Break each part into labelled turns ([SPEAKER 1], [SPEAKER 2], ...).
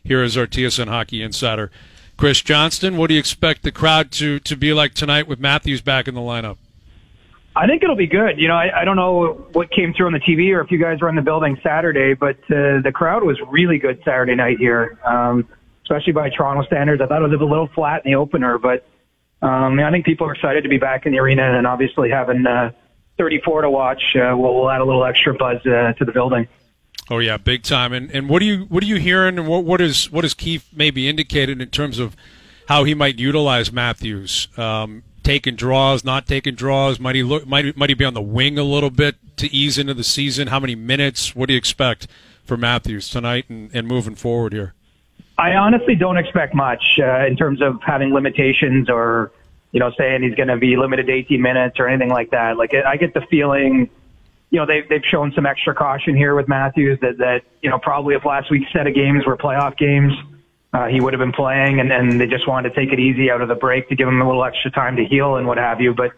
[SPEAKER 1] here is our TSN Hockey Insider, Chris Johnston. What do you expect the crowd to be like tonight with Matthews back in the lineup?
[SPEAKER 2] I think it'll be good. I don't know what came through on the TV or if you guys were in the building Saturday, but the crowd was really good Saturday night here, especially by Toronto standards. I thought it was a little flat in the opener, but I think people are excited to be back in the arena, and obviously having 34 to watch will add a little extra buzz to the building.
[SPEAKER 1] Oh yeah, big time. And what are you hearing, and what is Keefe maybe indicated in terms of how he might utilize Matthews? Taking draws, not taking draws? Might he be on the wing a little bit to ease into the season? How many minutes? What do you expect for Matthews tonight and moving forward here?
[SPEAKER 2] I honestly don't expect much in terms of having limitations or, saying he's going to be limited to 18 minutes or anything like that. Like, I get the feeling, they've shown some extra caution here with Matthews that probably if last week's set of games were playoff games, he would have been playing, and they just wanted to take it easy out of the break to give him a little extra time to heal and what have you. But,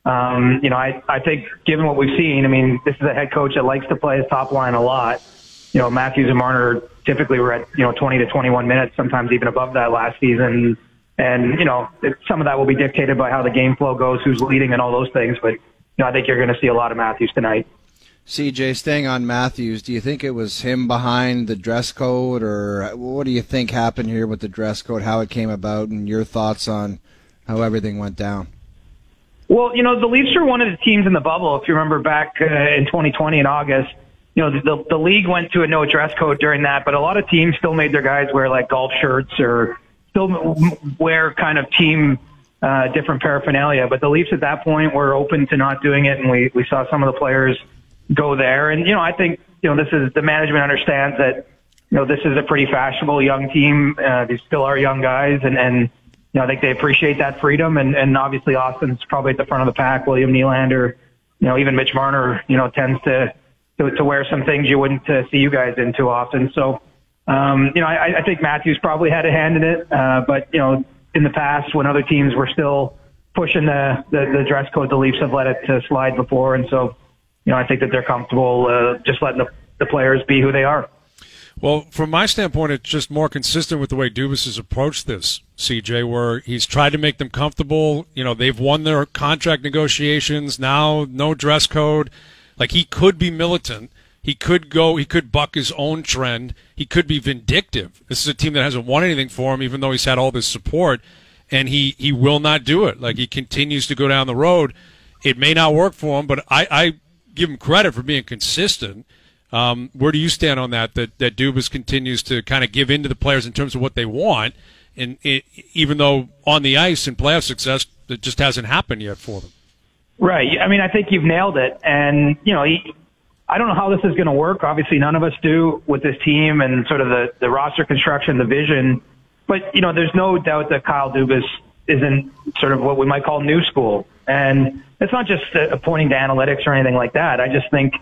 [SPEAKER 2] I think given what we've seen, this is a head coach that likes to play his top line a lot. Matthews and Marner typically were at, 20 to 21 minutes, sometimes even above that last season. And, some of that will be dictated by how the game flow goes, who's leading and all those things. But, I think you're going to see a lot of Matthews tonight.
[SPEAKER 3] CJ, staying on Matthews, do you think it was him behind the dress code, or what do you think happened here with the dress code, how it came about, and your thoughts on how everything went down?
[SPEAKER 2] Well, the Leafs are one of the teams in the bubble. If you remember back in 2020 in August, the league went to a no dress code during that, but a lot of teams still made their guys wear like golf shirts or still wear kind of team different paraphernalia. But the Leafs at that point were open to not doing it, and we saw some of the players go there. And, I think, this is, the management understands that, this is a pretty fashionable young team. They still are young guys, and I think they appreciate that freedom. And obviously Austin's probably at the front of the pack. William Nylander, even Mitch Marner, tends to wear some things you wouldn't see you guys in too often. So, I think Matthews probably had a hand in it. But, in the past when other teams were still pushing the dress code, the Leafs have let it slide before. And so, I think that they're comfortable just letting the players be who they are.
[SPEAKER 1] Well, from my standpoint, it's just more consistent with the way Dubas has approached this, CJ, where he's tried to make them comfortable. They've won their contract negotiations. Now, no dress code. Like, he could be militant. He could buck his own trend. He could be vindictive. This is a team that hasn't won anything for him, even though he's had all this support, and he will not do it. Like, he continues to go down the road. It may not work for him, but I give him credit for being consistent. Where do you stand on that Dubas continues to kind of give in to the players in terms of what they want, and even though on the ice and playoff success, it just hasn't happened yet for them?
[SPEAKER 2] Right. I think you've nailed it. And, I don't know how this is going to work. Obviously, none of us do with this team and sort of the roster construction, the vision. But, there's no doubt that Kyle Dubas isn't sort of what we might call new school. And it's not just pointing to analytics or anything like that. I just think,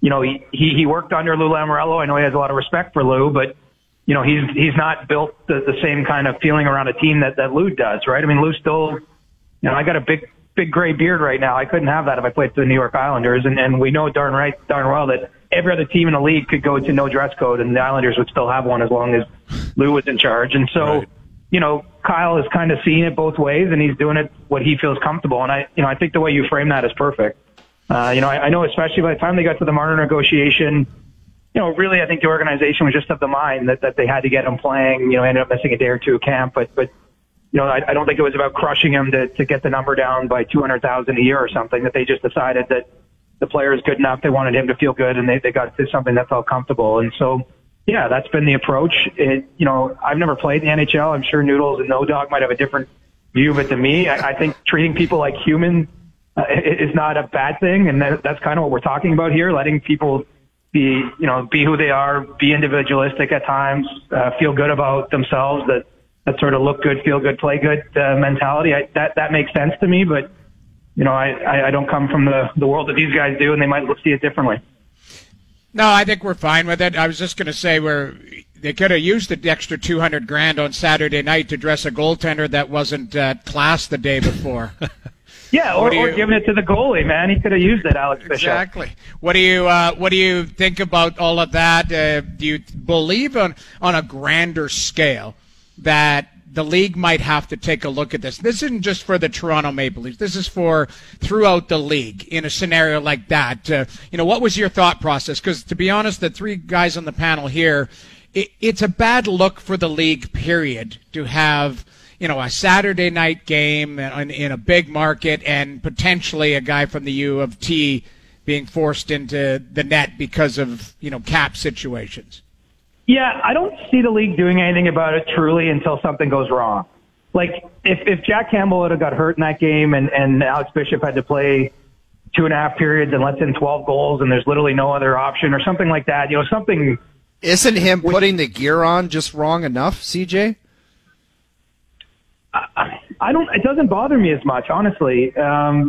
[SPEAKER 2] he worked under Lou Lamoriello. I know he has a lot of respect for Lou, but, he's not built the same kind of feeling around a team that Lou does, right? Lou still, I got a big gray beard right now. I couldn't have that if I played for the New York Islanders. And we know darn well that every other team in the league could go to no dress code and the Islanders would still have one as long as Lou was in charge. And so, right. Kyle has kind of seen it both ways, and he's doing it what he feels comfortable. And I think the way you frame that is perfect. I know especially by the time they got to the Marner negotiation, really I think the organization was just of the mind that they had to get him playing. Ended up missing a day or two of camp, but I don't think it was about crushing him to get the number down by $200,000 a year or something. That they just decided that the player is good enough. They wanted him to feel good, and they got to something that felt comfortable. And so, yeah, that's been the approach. I've never played in the NHL. I'm sure Noodles and No Dog might have a different view of it than me. I think treating people like human is not a bad thing, and that's kind of what we're talking about here. Letting people be who they are, be individualistic at times, feel good about themselves. That sort of look good, feel good, play good mentality. That makes sense to me, but I don't come from the world that these guys do, and they might see it differently.
[SPEAKER 4] No, I think we're fine with it. I was just going to say they could have used the extra $200,000 on Saturday night to dress a goaltender that wasn't class the day before.
[SPEAKER 2] Yeah, or giving it to the goalie, man. He could have used it, Alex Bishop.
[SPEAKER 4] Exactly. What do you think about all of that? Do you believe on a grander scale that the league might have to take a look at this? This isn't just for the Toronto Maple Leafs. This is for throughout the league in a scenario like that. What was your thought process? Because to be honest, the three guys on the panel here, it's a bad look for the league, period, to have a Saturday night game in a big market and potentially a guy from the U of T being forced into the net because of, cap situations.
[SPEAKER 2] Yeah, I don't see the league doing anything about it truly until something goes wrong. Like, if Jack Campbell would have got hurt in that game and Alex Bishop had to play 2.5 periods and lets in 12 goals and there's literally no other option or something like that, something...
[SPEAKER 3] Isn't him putting the gear on just wrong enough, CJ?
[SPEAKER 2] It doesn't bother me as much, honestly.
[SPEAKER 3] Wow.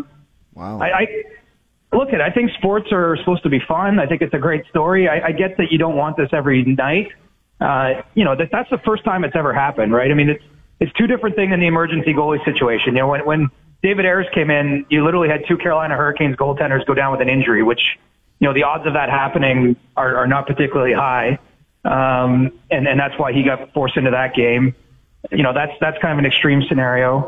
[SPEAKER 2] I think sports are supposed to be fun. I think it's a great story. I get that you don't want this every night. That's the first time it's ever happened, right? I mean, it's two different things in the emergency goalie situation. When David Ayres came in, you literally had 2 Carolina Hurricanes goaltenders go down with an injury, which, the odds of that happening are not particularly high. And that's why he got forced into that game. That's kind of an extreme scenario.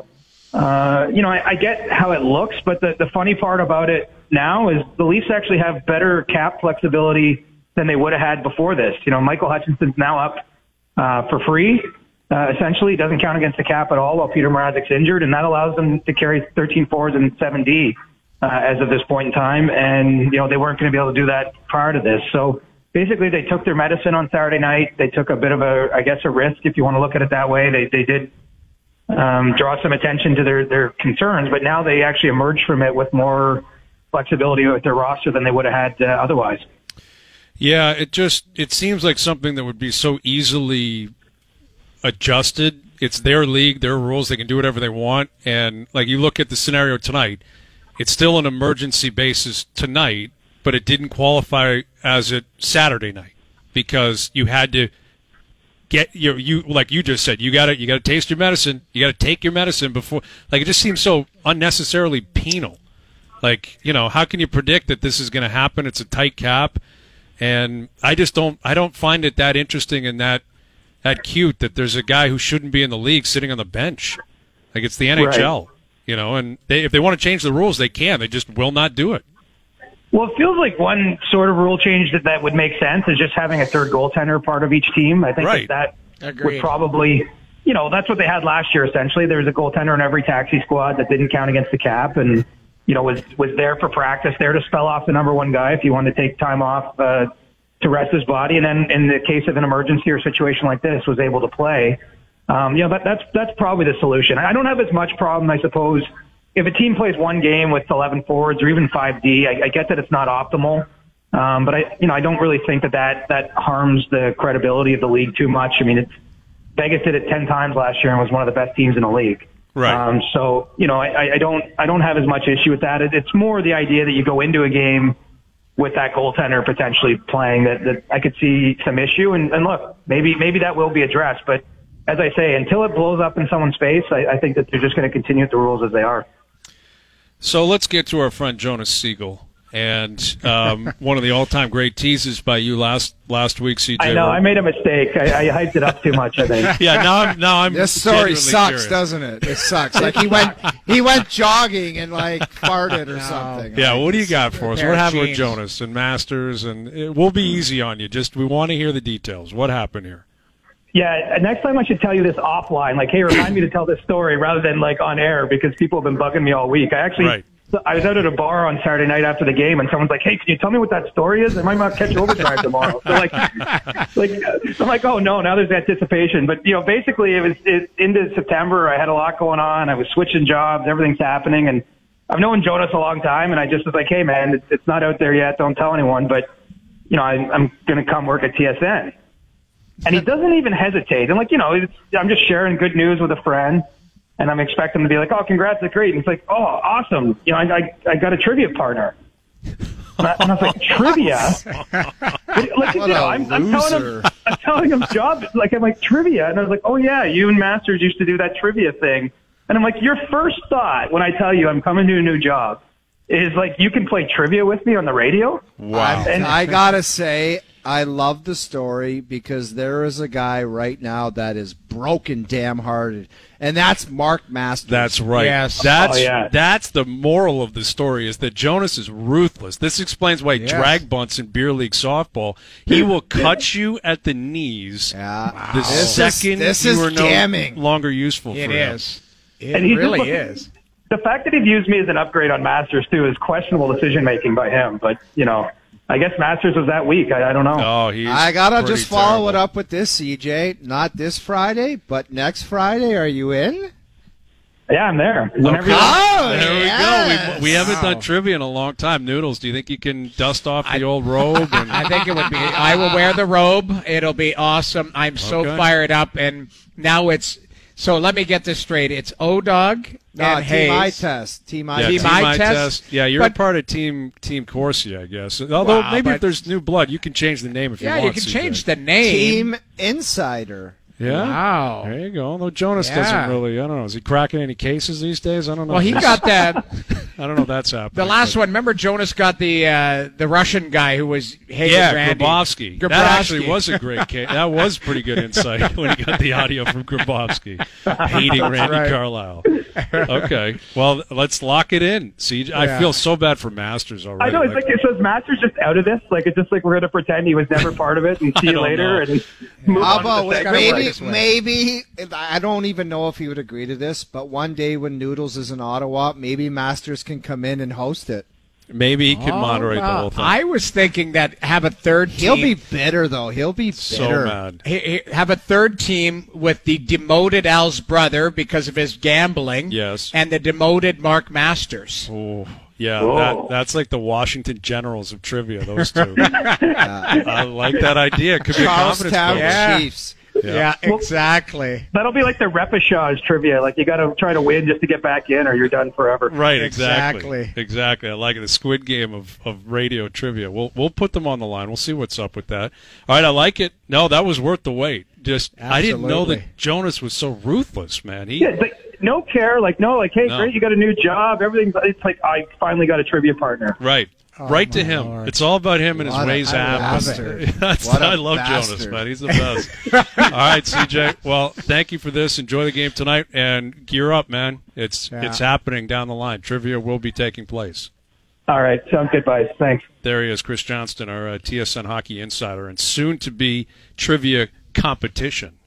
[SPEAKER 2] I get how it looks, but the funny part about it now is the Leafs actually have better cap flexibility than they would have had before this. Michael Hutchinson's now up for free. Essentially, it doesn't count against the cap at all while Peter Mrazek's injured, and that allows them to carry 13 forwards and 7D as of this point in time. And, they weren't going to be able to do that prior to this. So basically, they took their medicine on Saturday night. They took a bit of a risk, if you want to look at it that way. They did draw some attention to their concerns, but now they actually emerged from it with more flexibility with their roster than they would have had otherwise.
[SPEAKER 1] Yeah, it seems like something that would be so easily adjusted. It's their league, their rules. They can do whatever they want. And like you look at the scenario tonight, it's still an emergency basis tonight, but it didn't qualify as a Saturday night because you had to get you like you just said, you got to taste your medicine. You got to take your medicine before. Like, it just seems so unnecessarily penal. Like, how can you predict that this is going to happen? It's a tight cap, and I don't find it that interesting and that cute that there's a guy who shouldn't be in the league sitting on the bench. Like, it's the NHL,
[SPEAKER 2] right.
[SPEAKER 1] And if they want to change the rules, they can. They just will not do it.
[SPEAKER 2] Well, it feels like one sort of rule change that would make sense is just having a third goaltender part of each team. I think
[SPEAKER 1] right.
[SPEAKER 2] that
[SPEAKER 4] Agreed.
[SPEAKER 2] would probably, that's what they had last year, essentially. There was a goaltender in every taxi squad that didn't count against the cap and, was there for practice, there to spell off the number one guy if you wanted to take time off to rest his body. And then in the case of an emergency or situation like this, was able to play. That's probably the solution. I don't have as much problem, I suppose, if a team plays one game with 11 forwards or even 5D. I get that it's not optimal, but I don't really think that harms the credibility of the league too much. I mean, Vegas did it 10 times last year and was one of the best teams in the league.
[SPEAKER 1] Right.
[SPEAKER 2] I don't have as much issue with that. It's more the idea that you go into a game with that goaltender potentially playing that I could see some issue. And look, maybe that will be addressed. But as I say, until it blows up in someone's face, I think that they're just going to continue with the rules as they are.
[SPEAKER 1] So let's get to our friend Jonas Siegel. And one of the all-time great teases by you last week, CJ.
[SPEAKER 2] I know, I made a mistake. I hyped it up too much, I think.
[SPEAKER 1] Yeah, now I'm
[SPEAKER 3] This story sucks,
[SPEAKER 1] curious.
[SPEAKER 3] Doesn't it? It sucks. Like he went jogging and farted or something.
[SPEAKER 1] Yeah, what do you got for us?
[SPEAKER 4] Pair
[SPEAKER 1] What
[SPEAKER 4] of
[SPEAKER 1] happened with
[SPEAKER 4] jeans.
[SPEAKER 1] Jonas and Masters? And it will be easy on you. We want to hear the details. What happened here?
[SPEAKER 2] Yeah, next time I should tell you this offline. Like, hey, remind me to tell this story rather than on air because people have been bugging me all week. I was out at a bar on Saturday night after the game, and someone's like, "Hey, can you tell me what that story is? I might not catch overdrive tomorrow." So I'm like, "Oh no!" Now there's anticipation. But basically, it into September. I had a lot going on. I was switching jobs. Everything's happening, and I've known Jonas a long time. And I just was like, "Hey, man, it's not out there yet. Don't tell anyone." But I'm going to come work at TSN, and he doesn't even hesitate. And I'm just sharing good news with a friend. And I'm expecting him to be like, "Oh, congrats, that's great." And he's like, "Oh, awesome. I got a trivia partner." And I was like, "Trivia?" I'm telling him job. I'm like, trivia. And I was like, "Oh yeah, you and Masters used to do that trivia thing And I'm like, your first thought when I tell you I'm coming to a new job is like, you can play trivia with me on the radio?
[SPEAKER 1] Wow.
[SPEAKER 3] And I gotta say, I love the story because there is a guy right now that is broken damn hearted, and that's Mark Masters.
[SPEAKER 1] That's right.
[SPEAKER 4] Yes.
[SPEAKER 1] That's the moral of the story is that Jonas is ruthless. This explains why drag bunts in beer league softball. He will cut you at the knees
[SPEAKER 3] Yeah.
[SPEAKER 1] the second
[SPEAKER 3] this
[SPEAKER 1] you
[SPEAKER 3] is
[SPEAKER 1] are no
[SPEAKER 3] damning.
[SPEAKER 1] longer useful for
[SPEAKER 4] It
[SPEAKER 1] him.
[SPEAKER 4] is.
[SPEAKER 2] And
[SPEAKER 4] It
[SPEAKER 2] he's
[SPEAKER 4] really
[SPEAKER 2] just-
[SPEAKER 4] is.
[SPEAKER 2] The fact that he views me as an upgrade on Masters, too, is questionable decision-making by him. But, I guess Masters was that week. I don't know.
[SPEAKER 1] Oh, he's
[SPEAKER 3] I gotta
[SPEAKER 1] pretty
[SPEAKER 3] just follow
[SPEAKER 1] terrible.
[SPEAKER 3] it up with this, CJ. Not this Friday, but next Friday. Are you in?
[SPEAKER 2] Yeah, I'm there. Whenever
[SPEAKER 1] Okay.
[SPEAKER 2] you want.
[SPEAKER 3] Oh,
[SPEAKER 1] There we
[SPEAKER 3] yes.
[SPEAKER 1] go. We haven't
[SPEAKER 4] Wow.
[SPEAKER 1] done trivia in a long time. Noodles, do you think you can dust off the old robe? And
[SPEAKER 4] I think it would be. I will wear the robe. It'll be awesome. I'm so
[SPEAKER 1] Okay.
[SPEAKER 4] fired up, and now it's. So let me get this straight. It's O-Dog
[SPEAKER 3] No,
[SPEAKER 4] and
[SPEAKER 3] Team I
[SPEAKER 4] Hayes.
[SPEAKER 3] test. Team
[SPEAKER 1] yeah,
[SPEAKER 3] I
[SPEAKER 4] Team
[SPEAKER 3] test.
[SPEAKER 4] I
[SPEAKER 1] I
[SPEAKER 4] test?
[SPEAKER 1] Yeah, you're
[SPEAKER 4] But-
[SPEAKER 1] a part of Team Corsi, I guess. Although
[SPEAKER 4] Wow,
[SPEAKER 1] maybe
[SPEAKER 4] but-
[SPEAKER 1] if there's new blood, you can change the name if you
[SPEAKER 4] Yeah,
[SPEAKER 1] want.
[SPEAKER 4] you can
[SPEAKER 1] CJ.
[SPEAKER 4] change the name.
[SPEAKER 3] Team Insider.
[SPEAKER 1] Yeah.
[SPEAKER 4] Wow.
[SPEAKER 1] There you go. Although Jonas
[SPEAKER 4] Yeah.
[SPEAKER 1] doesn't really. I don't know. Is he cracking any cases these days? I don't know.
[SPEAKER 4] Well, he got that.
[SPEAKER 1] I don't know if that's happening.
[SPEAKER 4] The last one. Remember, Jonas got the Russian guy who was hating
[SPEAKER 1] Yeah,
[SPEAKER 4] Randy.
[SPEAKER 1] Grabowski. That actually was a great case. That was pretty good insight when he got the audio from Grabowski hating Randy
[SPEAKER 4] right.
[SPEAKER 1] Carlisle. Okay, well, let's lock it in. See, I
[SPEAKER 4] Yeah.
[SPEAKER 1] feel so bad for Masters already.
[SPEAKER 2] I know, it's like it says Masters just out of this. Like, it's just like we're going to pretend he was never part of it and see
[SPEAKER 1] I
[SPEAKER 2] you
[SPEAKER 1] don't
[SPEAKER 2] later.
[SPEAKER 1] know.
[SPEAKER 2] And move
[SPEAKER 3] How
[SPEAKER 2] on to
[SPEAKER 3] about
[SPEAKER 2] the second
[SPEAKER 3] maybe,
[SPEAKER 2] one.
[SPEAKER 4] this way.
[SPEAKER 3] maybe, I don't even know if he would agree to this, but one day when Noodles is in Ottawa, maybe Masters can come in and host it.
[SPEAKER 1] Maybe he can
[SPEAKER 4] Oh,
[SPEAKER 1] moderate the
[SPEAKER 4] wow.
[SPEAKER 1] whole thing.
[SPEAKER 4] I was thinking that have a third team.
[SPEAKER 3] He'll be bitter, though. He'll be bitter.
[SPEAKER 1] so mad.
[SPEAKER 4] Have a third team with the demoted Al's brother because of his gambling.
[SPEAKER 1] Yes.
[SPEAKER 4] And the demoted Mark Masters.
[SPEAKER 1] Oh, yeah,
[SPEAKER 2] Whoa.
[SPEAKER 1] that's like the Washington Generals of trivia. Those two. I like that idea. It could be a confidence
[SPEAKER 3] Charlestown
[SPEAKER 1] builder.
[SPEAKER 4] Yeah.
[SPEAKER 3] Chiefs.
[SPEAKER 4] Yeah, exactly.
[SPEAKER 2] That'll be like the repechage trivia. Like, you got to try to win just to get back in, or you're done forever.
[SPEAKER 1] Right,
[SPEAKER 4] Exactly.
[SPEAKER 1] exactly. I like it. The Squid Game of radio trivia. We'll put them on the line. We'll see what's up with that. All right, I like it. No, that was worth the wait. Just I didn't know
[SPEAKER 4] Absolutely.
[SPEAKER 1] that Jonas was so ruthless, man.
[SPEAKER 2] Yeah, it's like, no care. Like, no, like, hey,
[SPEAKER 1] No.
[SPEAKER 2] great, you got a new job. Everything's, it's like, I finally got a trivia partner.
[SPEAKER 1] Right. Right to him.
[SPEAKER 4] Lord.
[SPEAKER 1] It's all about him and his
[SPEAKER 3] What a
[SPEAKER 1] ways out.
[SPEAKER 3] bastard.
[SPEAKER 1] That's
[SPEAKER 3] What a
[SPEAKER 1] I love
[SPEAKER 3] bastard.
[SPEAKER 1] Jonas, man. He's the best. All right, CJ. Well, thank you for this. Enjoy the game tonight and gear up, man. It's happening down the line. Trivia will be taking place.
[SPEAKER 2] All right, sounds good, guys. Thanks.
[SPEAKER 1] There he is, Chris Johnston, our TSN hockey insider, and soon to be trivia competition